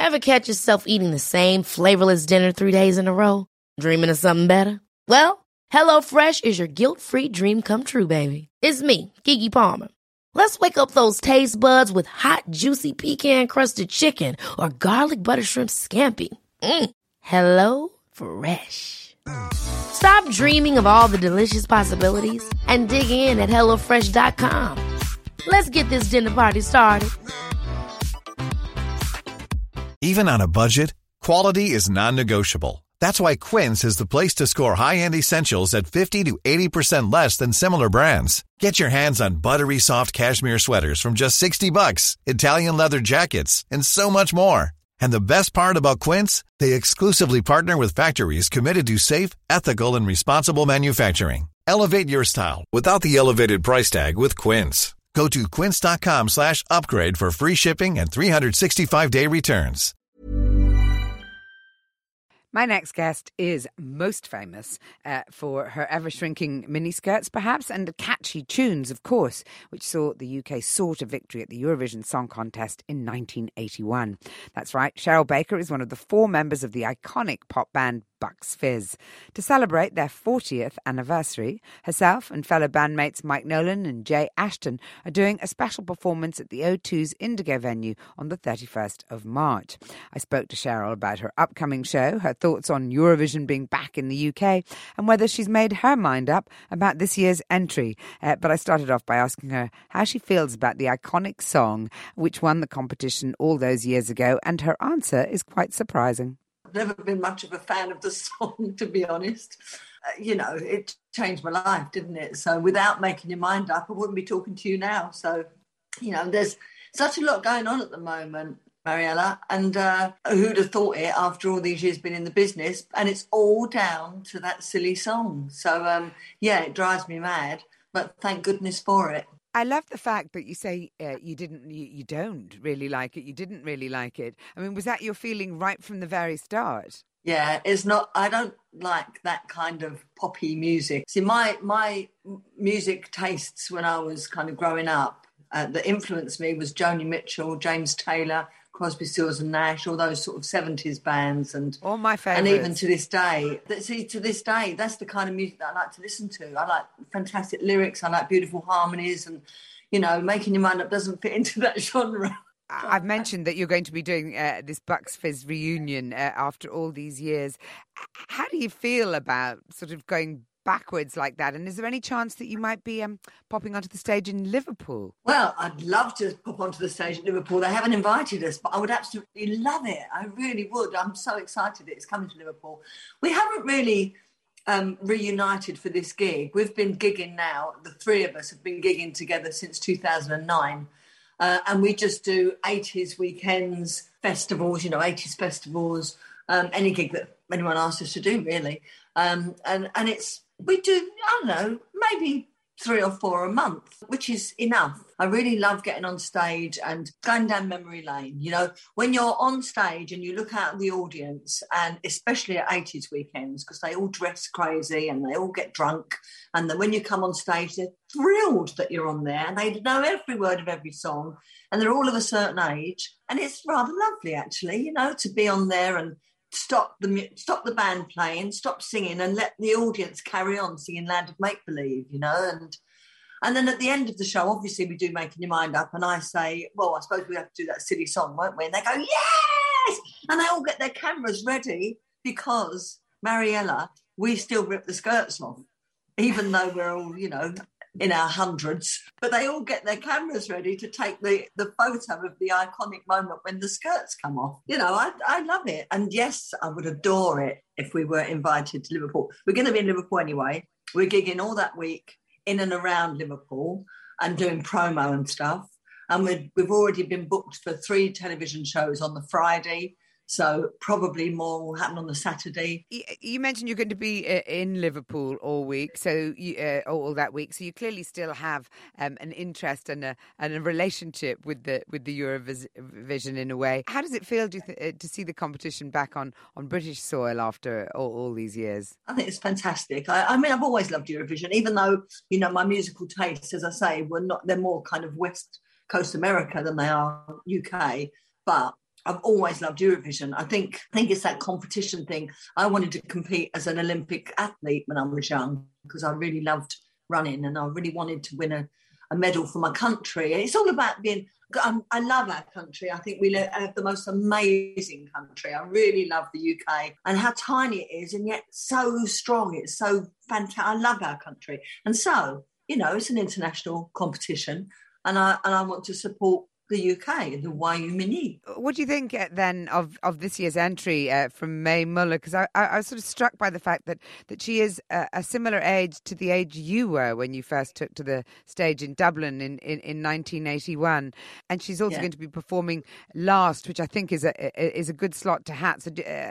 Ever catch yourself eating the same flavorless dinner 3 days in a row? Dreaming of something better? Well, HelloFresh is your guilt-free dream come true, baby. It's me, Keke Palmer. Let's wake up those taste buds with hot, juicy pecan-crusted chicken or garlic butter shrimp scampi. Hello Fresh. Stop dreaming of all the delicious possibilities and dig in at HelloFresh.com. Let's get this dinner party started. Even on a budget, quality is non-negotiable. That's why Quince is the place to score high-end essentials at 50 to 80% less than similar brands. Get your hands on buttery soft cashmere sweaters from just $60, Italian leather jackets, and so much more. And the best part about Quince, they exclusively partner with factories committed to safe, ethical, and responsible manufacturing. Elevate your style without the elevated price tag with Quince. Go to quince.com/upgrade for free shipping and 365-day returns. My next guest is most famous for her ever-shrinking miniskirts, perhaps, and the catchy tunes, of course, which saw the UK soar to victory at the Eurovision Song Contest in 1981. That's right, Cheryl Baker is one of the 4 members of the iconic pop band Bucks Fizz. To celebrate their 40th anniversary, herself and fellow bandmates Mike Nolan and Jay Ashton are doing a special performance at the O2's Indigo venue on the 31st of March. I spoke to Cheryl about her upcoming show, her thoughts on Eurovision being back in the UK, and whether she's made her mind up about this year's entry. But I started off by asking her how she feels about the iconic song which won the competition all those years ago, and her answer is quite surprising. I've never been much of a fan of the song, to be honest. It changed my life, didn't it? So without making your mind up, I wouldn't be talking to you now. So, there's such a lot going on at the moment, Mariella, and who'd have thought it after all these years been in the business? And it's all down to that silly song. So, it drives me mad, but thank goodness for it. I love the fact that you say you don't really like it. You didn't really like it. I mean, was that your feeling right from the very start? Yeah, it's not. I don't like that kind of poppy music. See, my music tastes when I was kind of growing up that influenced me was Joni Mitchell, James Taylor, Crosby, Stills and Nash, all those sort of 70s bands, and all my favourites. And even to this day, that's the kind of music that I like to listen to. I like fantastic lyrics. I like beautiful harmonies, and making your mind up doesn't fit into that genre. I've mentioned that you're going to be doing this Bucks Fizz reunion after all these years. How do you feel about sort of going backwards like that? And is there any chance that you might be popping onto the stage in Liverpool? Well, I'd love to pop onto the stage at Liverpool. They haven't invited us, but I would absolutely love it. I really would. I'm so excited that it's coming to Liverpool. We haven't really reunited for this gig. We've been gigging now. The 3 of us have been gigging together since 2009. And we just do 80s weekends, festivals, 80s festivals, any gig that anyone asks us to do, really. And we do, I don't know, maybe 3 or 4 a month, which is enough. I really love getting on stage and going down memory lane. When you're on stage and you look out at the audience, and especially at 80s weekends, because they all dress crazy and they all get drunk. And then when you come on stage, they're thrilled that you're on there, and they know every word of every song, and they're all of a certain age. And it's rather lovely, actually, to be on there and stop the band playing, stop singing, and let the audience carry on singing Land of Make Believe, and then at the end of the show, obviously we do Making Your Mind Up, and I say, well, I suppose we have to do that silly song, won't we? And they go, yes! And they all get their cameras ready because, Mariella, we still rip the skirts off, even though we're all, in our hundreds, but they all get their cameras ready to take the photo of the iconic moment when the skirts come off. I love it. And yes, I would adore it if we were invited to Liverpool. We're going to be in Liverpool anyway. We're gigging all that week in and around Liverpool and doing promo and stuff. And we've already been booked for 3 television shows on the Friday. So probably more will happen on the Saturday. You mentioned you're going to be in Liverpool all week, so all that week. So you clearly still have an interest and a relationship with the Eurovision in a way. How does it feel to see the competition back on British soil after all these years? I think it's fantastic. I've always loved Eurovision, even though my musical tastes, as I say, they're more kind of West Coast America than they are UK, but I've always loved Eurovision. I think it's that competition thing. I wanted to compete as an Olympic athlete when I was young because I really loved running and I really wanted to win a medal for my country. It's all about being... I love our country. I think we have the most amazing country. I really love the UK and how tiny it is and yet so strong. It's so fantastic. I love our country. And so, it's an international competition and I want to support the UK, the YU What do you think then of this year's entry from Mae Muller? Because I was sort of struck by the fact that she is a similar age to the age you were when you first took to the stage in Dublin in 1981, and she's also going to be performing last, which I think is a good slot to have.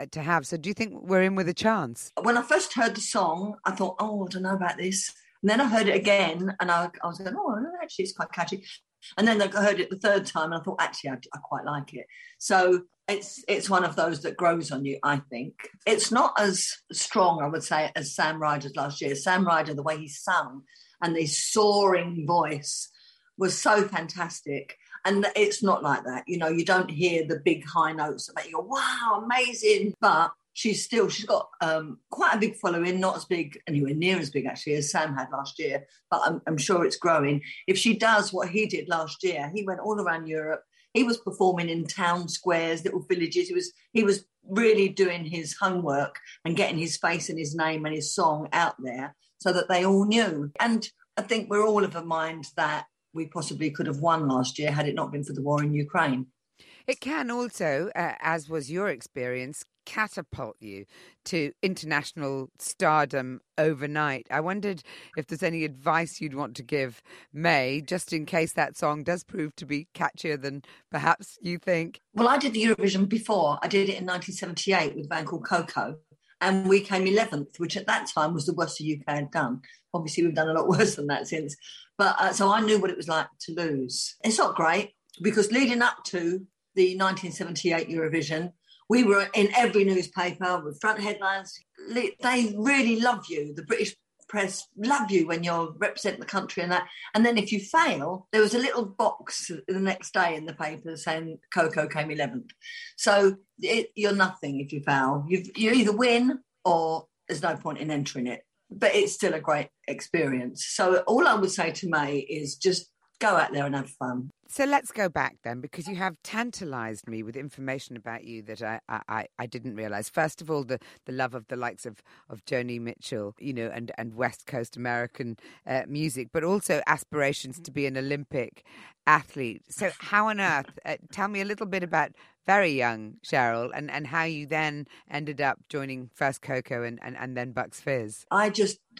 So do you think we're in with a chance? When I first heard the song, I thought, I don't know about this. And then I heard it again, and I was going, actually, it's quite catchy. And then I heard it the third time and I thought, actually, I quite like it. So it's one of those that grows on you, I think. It's not as strong, I would say, as Sam Ryder's last year. Sam Ryder, the way he sung and his soaring voice was so fantastic. And it's not like that. You don't hear the big high notes that make you go, wow, amazing. But she's got quite a big following, not as big, anywhere near as big actually as Sam had last year, but I'm sure it's growing. If she does what he did last year, he went all around Europe. He was performing in town squares, little villages. He was really doing his homework and getting his face and his name and his song out there so that they all knew. And I think we're all of a mind that we possibly could have won last year had it not been for the war in Ukraine. It can also, as was your experience, catapult you to international stardom overnight. I wondered if there's any advice you'd want to give Mae, just in case that song does prove to be catchier than perhaps you think. Well, I did the Eurovision before. I did it in 1978 with a band called Coco, and we came 11th, which at that time was the worst the UK had done. Obviously, we've done a lot worse than that since. But so I knew what it was like to lose. It's not great because leading up to the 1978 Eurovision, we were in every newspaper with front headlines. They really love you. The British press love you when you're representing the country and that. And then if you fail, there was a little box the next day in the paper saying Coco came 11th. So you're nothing if you fail. You either win or there's no point in entering it. But it's still a great experience. So all I would say to Mae is just go out there and have fun. So let's go back then, because you have tantalised me with information about you that I didn't realise. First of all, the love of the likes of Joni Mitchell, and West Coast American music, but also aspirations to be an Olympic athlete. So how on earth, tell me a little bit about very young Cheryl and how you then ended up joining first Coco and then Bucks Fizz. I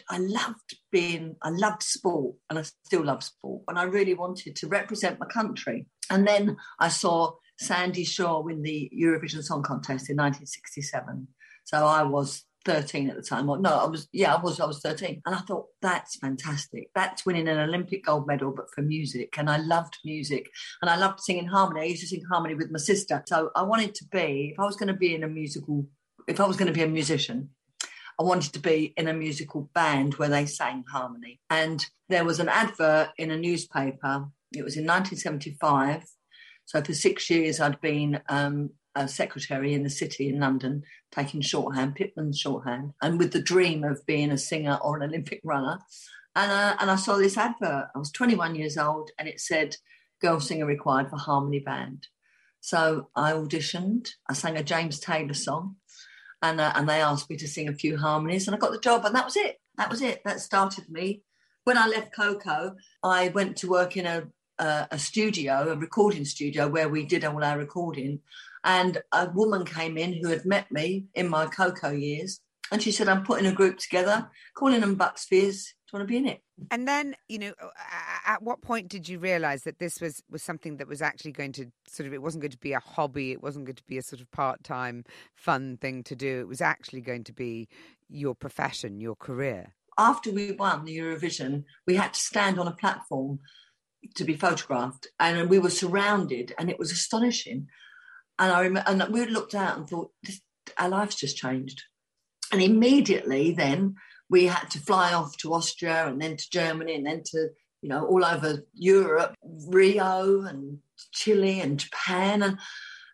loved sport and I still love sport. And I really wanted to represent my country. And then I saw Sandy Shaw win the Eurovision Song Contest in 1967. So I was 13 at the time. I was 13. And I thought, that's fantastic. That's winning an Olympic gold medal, but for music. And I loved music. And I loved singing harmony. I used to sing harmony with my sister. So I wanted to be, if I was going to be a musician, I wanted to be in a musical band where they sang harmony. And there was an advert in a newspaper. It was in 1975. So for 6 years, I'd been a secretary in the city in London, taking shorthand, Pitman's shorthand, and with the dream of being a singer or an Olympic runner. And I saw this advert. I was 21 years old, and it said, girl singer required for harmony band. So I auditioned. I sang a James Taylor song, and they asked me to sing a few harmonies, and I got the job, and that was it. That started me. When I left Coco, I went to work in a recording studio where we did all our recording. And a woman came in who had met me in my Coco years. And she said, I'm putting a group together, calling them Bucks Fizz. Do you want to be in it? And then, at what point did you realise that this was something that was actually going to it wasn't going to be a hobby, it wasn't going to be a sort of part-time fun thing to do, it was actually going to be your profession, your career? After we won the Eurovision, we had to stand on a platform to be photographed, and we were surrounded, and it was astonishing. And I remember, and we looked out and thought, our life's just changed. And immediately then we had to fly off to Austria and then to Germany and then to, all over Europe, Rio and Chile and Japan.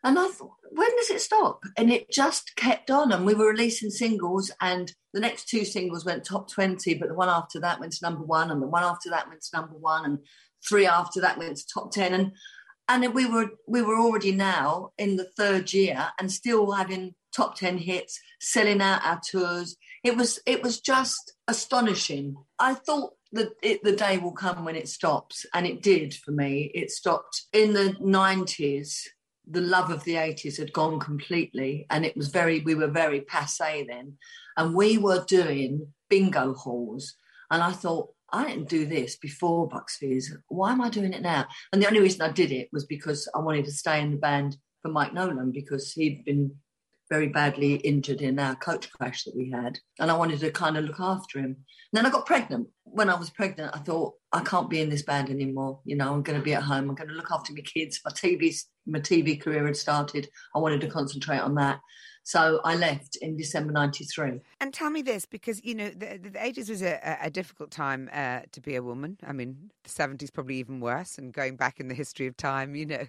And I thought, when does it stop? And it just kept on. And we were releasing singles, and the next 2 singles went top 20, but the one after that went to number 1, and the one after that went to number 1, and 3 after that went to top 10. And we were already now in the 3rd year and still having top 10 hits, selling out our tours. It was just astonishing. I thought that the day will come when it stops, and it did for me. It stopped in the 90s. The love of the 80s had gone completely, and we were very passé then. And we were doing bingo halls. And I thought, I didn't do this before Bucks Fizz. Why am I doing it now? And the only reason I did it was because I wanted to stay in the band for Mike Nolan, because he'd been very badly injured in our coach crash that we had. And I wanted to kind of look after him. And then I got pregnant. When I was pregnant, I thought, I can't be in this band anymore. You know, I'm going to be at home. I'm going to look after my kids. My TV career had started. I wanted to concentrate on that. So I left in December 93. And tell me this, because, you know, the 80s was a difficult time to be a woman. I mean, the 70s probably even worse. And going back in the history of time, you know,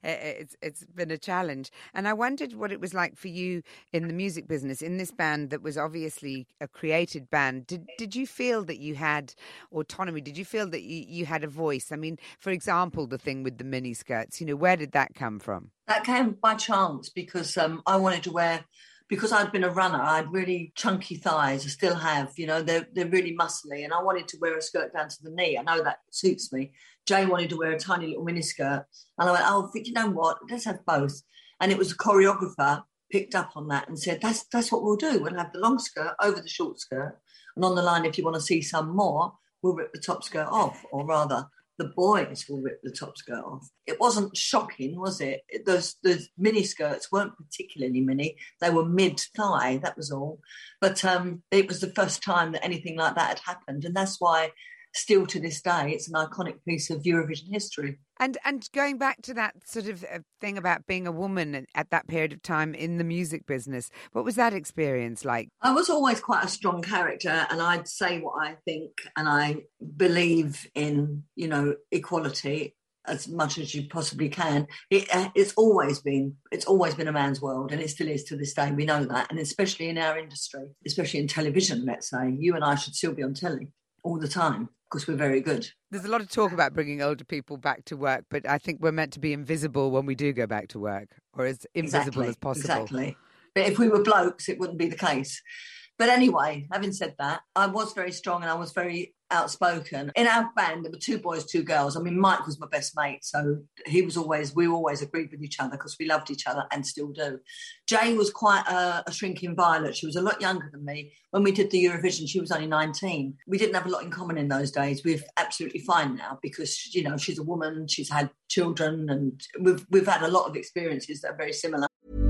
it's been a challenge. And I wondered what it was like for you in the music business, in this band that was obviously a created band. Did you feel that you had autonomy? Did you feel that you had a voice? I mean, for example, the thing with the miniskirts, you know, where did that come from? That came by chance because I wanted to wear, because I'd been a runner, I had really chunky thighs. I still have, you know, they're really muscly, and I wanted to wear a skirt down to the knee. I know that suits me. Jay wanted to wear a tiny little miniskirt, and I went, oh, you know what, let's have both. And it was a choreographer picked up on that and said, that's what we'll do. We'll have the long skirt over the short skirt, and on the line, if you want to see some more, we'll rip the top skirt off, or rather, the boys will rip the top skirt off. It wasn't shocking, was it? The mini skirts weren't particularly mini. They were mid-thigh, that was all. But it was the first time that anything like that had happened. And that's why, still to this day, it's an iconic piece of Eurovision history. And going back to that sort of thing about being a woman at that period of time in the music business, what was that experience like? I was always quite a strong character, and I'd say what I think, and I believe in, you know, equality as much as you possibly can. It's always been a man's world, and it still is to this day. We know that, and especially in our industry, especially in television, let's say, you and I should still be on telly all the time, because we're very good. There's a lot of talk about bringing older people back to work, but I think we're meant to be invisible when we do go back to work, or as invisible as possible. Exactly. But if we were blokes, it wouldn't be the case. But anyway, having said that, I was very strong and I was very outspoken. In our band, there were 2 boys, 2 girls. I mean, Mike was my best mate, so we always agreed with each other because we loved each other and still do. Jay was quite a shrinking violet. She was a lot younger than me. When we did the Eurovision, she was only 19. We didn't have a lot in common in those days. We're absolutely fine now because, you know, she's a woman, she's had children, and we've had a lot of experiences that are very similar.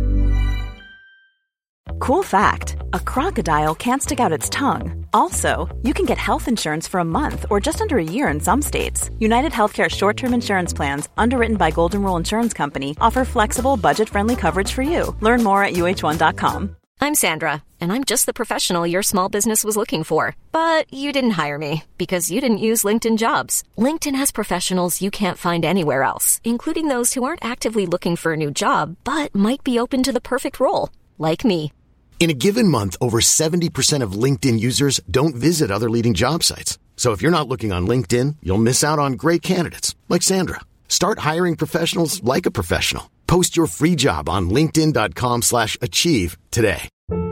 Cool fact, a crocodile can't stick out its tongue. Also, you can get health insurance for a month or just under a year in some states. United Healthcare short-term insurance plans, underwritten by Golden Rule Insurance Company, offer flexible, budget-friendly coverage for you. Learn more at uh1.com. I'm Sandra, and I'm just the professional your small business was looking for. But you didn't hire me because you didn't use LinkedIn Jobs. LinkedIn has professionals you can't find anywhere else, including those who aren't actively looking for a new job, but might be open to the perfect role, like me. In a given month, over 70% of LinkedIn users don't visit other leading job sites. So if you're not looking on LinkedIn, you'll miss out on great candidates like Sandra. Start hiring professionals like a professional. Post your free job on linkedin.com/achieve today.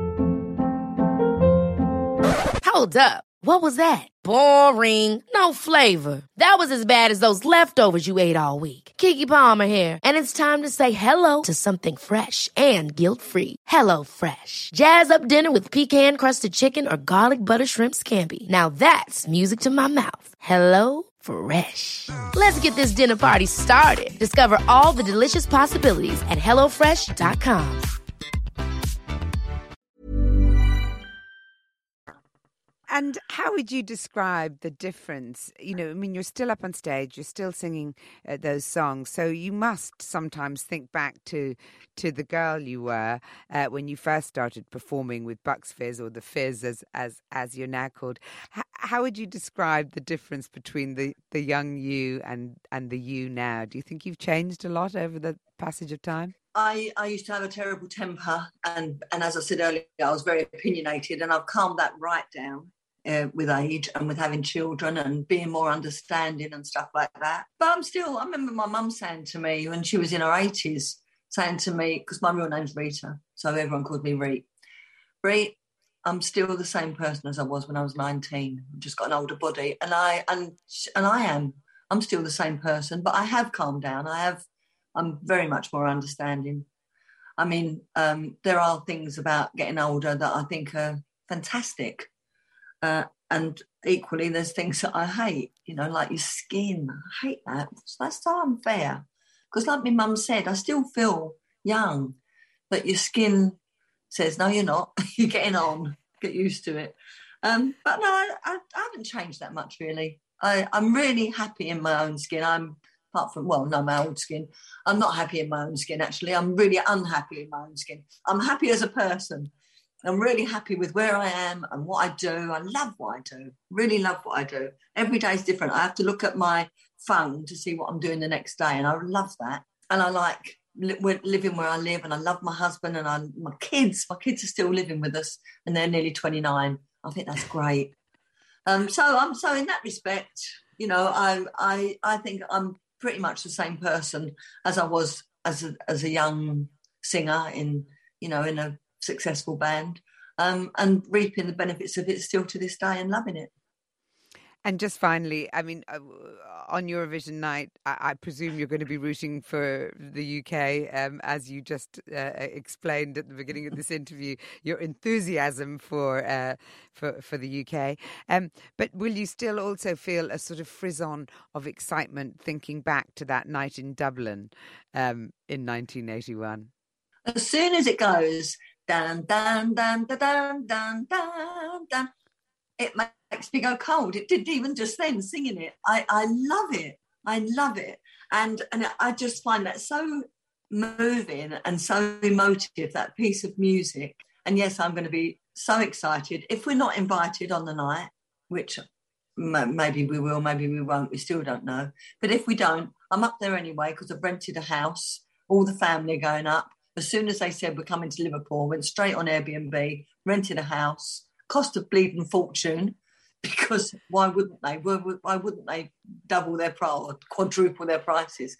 Hold up. What was that? Boring. No flavor. That was as bad as those leftovers you ate all week. Keke Palmer here, and it's time to say hello to something fresh and guilt-free. Hello Fresh. Jazz up dinner with pecan-crusted chicken or garlic butter shrimp scampi. Now that's music to my mouth. Hello Fresh. Let's get this dinner party started. Discover all the delicious possibilities at hellofresh.com. And how would you describe the difference? You know, I mean, you're still up on stage, you're still singing those songs, so you must sometimes think back to the girl you were when you first started performing with Bucks Fizz, or the Fizz as you're now called. How would you describe the difference between the young you and the you now? Do you think you've changed a lot over the passage of time? I used to have a terrible temper, and as I said earlier, I was very opinionated, and I've calmed that right down with age and with having children and being more understanding and stuff like that. But I remember my mum saying to me when she was in her 80s, saying to me, because my real name's Rita, so everyone called me Reet. Reet, I'm still the same person as I was when I was 19. I've just got an older body, and I am. I'm still the same person, but I have calmed down. I'm very much more understanding. I mean, there are things about getting older that I think are fantastic. And equally, there's things that I hate, like your skin. I hate that. That's so unfair. Because like my mum said, I still feel young, but your skin says, no, you're not. You're getting on. Get used to it. But no, I haven't changed that much, really. I'm really happy in my own skin. My old skin. I'm not happy in my own skin, actually. I'm really unhappy in my own skin. I'm happy as a person. I'm really happy with where I am and what I do. I love what I do. Really love what I do. Every day is different. I have to look at my phone to see what I'm doing the next day, and I love that. And I like living where I live, and I love my husband and my kids. My kids are still living with us, and they're nearly 29. I think that's great. So in that respect, I think I'm pretty much the same person as I was as a young singer in a successful band, and reaping the benefits of it still to this day and loving it. And just finally, I mean, on Eurovision night, I presume you're going to be rooting for the UK, as you just explained at the beginning of this interview, your enthusiasm for the UK. But will you still also feel a sort of frisson of excitement thinking back to that night in Dublin in 1981? As soon as it goes, dun, dun, dun, dun, dun, dun, dun, dun, it makes me go cold. It didn't even just then singing it. I love it. I love it. And I just find that so moving and so emotive, that piece of music. And yes, I'm going to be so excited. If we're not invited on the night, which maybe we will, maybe we won't, we still don't know. But if we don't, I'm up there anyway because I've rented a house. All the family are going up. As soon as they said we're coming to Liverpool, went straight on Airbnb, rented a house, cost a bleeding fortune, because why wouldn't they? Why wouldn't they double their price or quadruple their prices?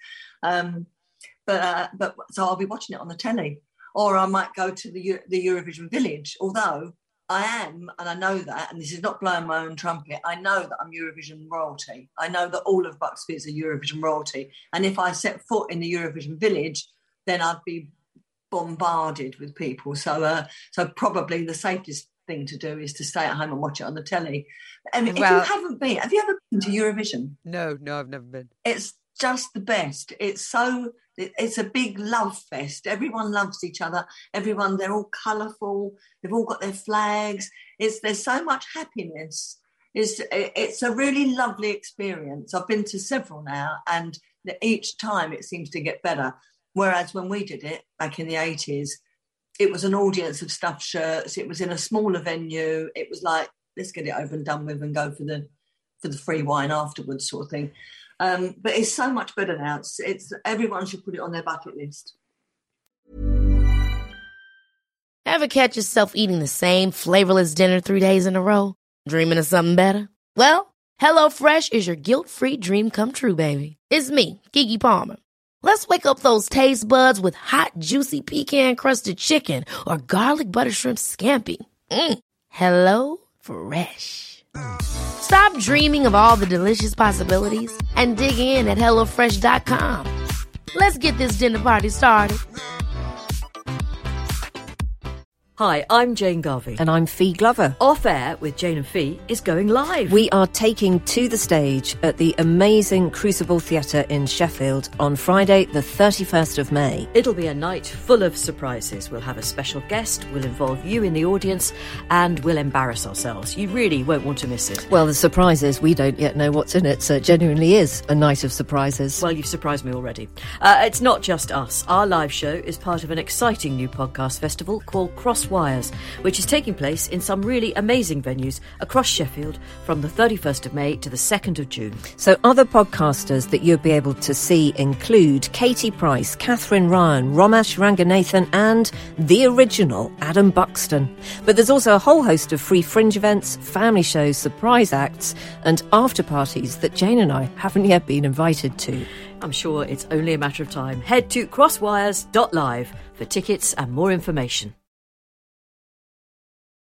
But so I'll be watching it on the telly, or I might go to the Eurovision Village. Although I am, and I know that, and this is not blowing my own trumpet, I know that I'm Eurovision royalty. I know that all of Bucksfield's are Eurovision royalty, and if I set foot in the Eurovision Village, then I'd be bombarded with people. So probably the safest thing to do is to stay at home and watch it on the telly. If you haven't been, have you ever been to Eurovision? No, I've never been. It's just the best. It's a big love fest. Everyone loves each other. They're all colourful. They've all got their flags. There's so much happiness. It's a really lovely experience. I've been to several now, and each time it seems to get better. Whereas when we did it back in the 80s, it was an audience of stuffed shirts. It was in a smaller venue. It was like, let's get it over and done with and go for the free wine afterwards sort of thing. But it's so much better now. It's everyone should put it on their bucket list. Ever catch yourself eating the same flavorless dinner 3 days in a row? Dreaming of something better? Well, HelloFresh is your guilt-free dream come true, baby. It's me, Keke Palmer. Let's wake up those taste buds with hot, juicy pecan-crusted chicken or garlic butter shrimp scampi. Hello Fresh. Stop dreaming of all the delicious possibilities and dig in at HelloFresh.com. Let's get this dinner party started. Hi, I'm Jane Garvey. And I'm Fee Glover. Off Air with Jane and Fee is going live. We are taking to the stage at the amazing Crucible Theatre in Sheffield on Friday, the 31st of May. It'll be a night full of surprises. We'll have a special guest, we'll involve you in the audience, and we'll embarrass ourselves. You really won't want to miss it. Well, the surprise is we don't yet know what's in it, so it genuinely is a night of surprises. Well, you've surprised me already. It's not just us. Our live show is part of an exciting new podcast festival called Cross Crosswires, which is taking place in some really amazing venues across Sheffield from the 31st of May to the 2nd of June. So other podcasters that you'll be able to see include Katie Price, Catherine Ryan, Romesh Ranganathan and the original Adam Buxton. But there's also a whole host of free fringe events, family shows, surprise acts and after parties that Jane and I haven't yet been invited to. I'm sure it's only a matter of time. Head to crosswires.live for tickets and more information.